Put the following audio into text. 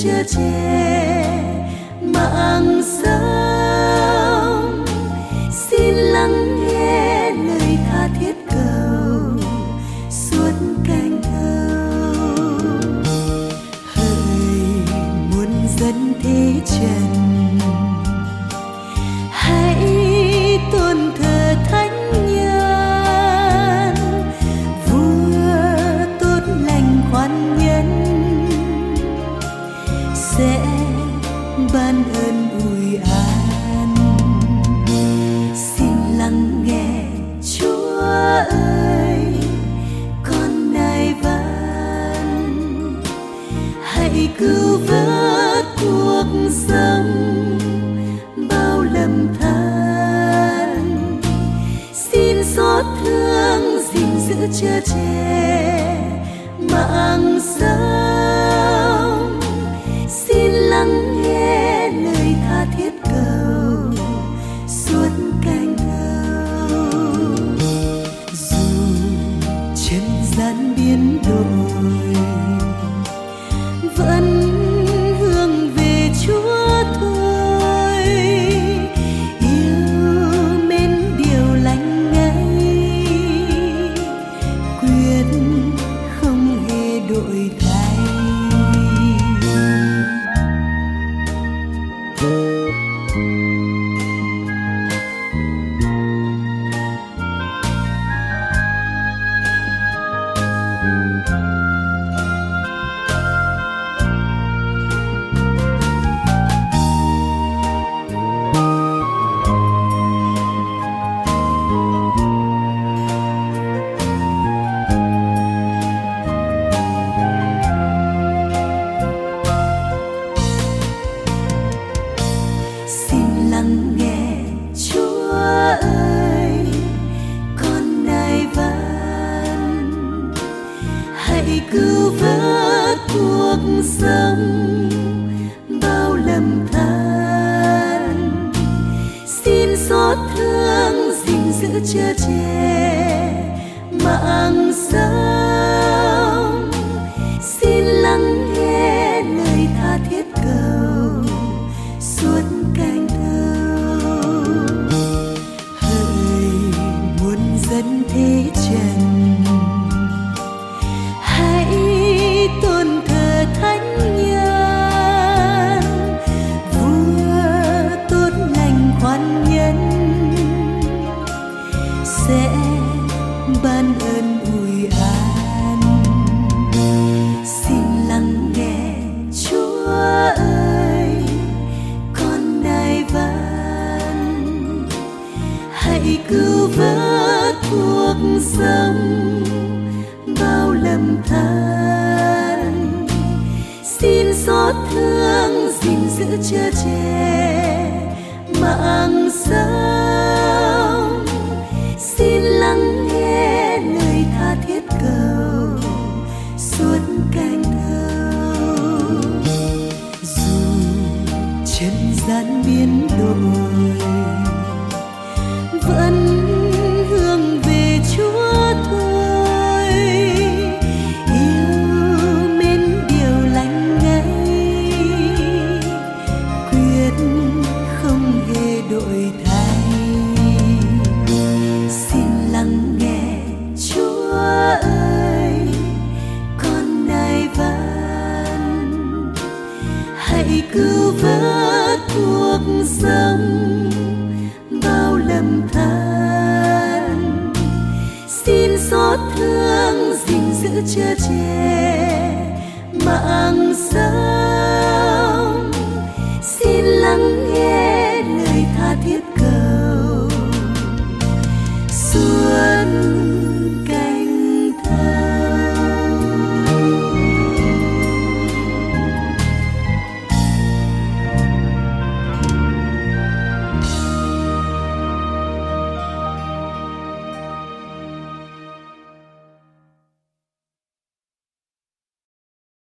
chưa che mạng sống. Xin lắng nghe lời tha thiết cầu suốt canh thâu. Hỡi muôn dân thế trần, hãy tôn thờ thánh nhân, vua tốt lành khoan nhân sẽ ban ơn ủi an. Xin lắng nghe Chúa ơi, con nài van, hãy cứu vớt cuộc sống bao lầm than. Xin xót thương gìn giữ chở che mạng sống. Xin lắng nghe lời tha thiết cầu suốt canh thâu. Dù chân gian biến đổi, vẫn hướng về Chúa thôi. Yêu mến điều lành ngay, quyết không hề đổi thay. Xin lắng nghe Chúa ơi, con nài van, hãy cứu vớt cuộc sống bao lầm than. Xin xót thương gìn giữ chở che mạng sống. Xin lắng nghe lời tha thiết cầu suốt canh thâu. Hỡi muôn dân thế trần, hãy tôn thờ thánh nhân, vua tốt lành khoan nhân sẽ ban ơn ủi an. Xin lắng nghe Chúa ơi, con nài van, hãy cứu vớt cuộc sống bao lầm than. Xin xót thương gìn giữ chở che mạng sống. Xin lắng nghe lời tha thiết cầu suốt canh thâu. Dù chân gian biến đổi, vẫn hướng về Chúa thôi. Yêu mến điều lành ngay, quyết không hề đổi thay. Xin lắng nghe Chúa ơi, con nài van, hãy cứu vớt cuộc sống bao lầm than. Xin xót thương gìn giữ chở che mạng sống.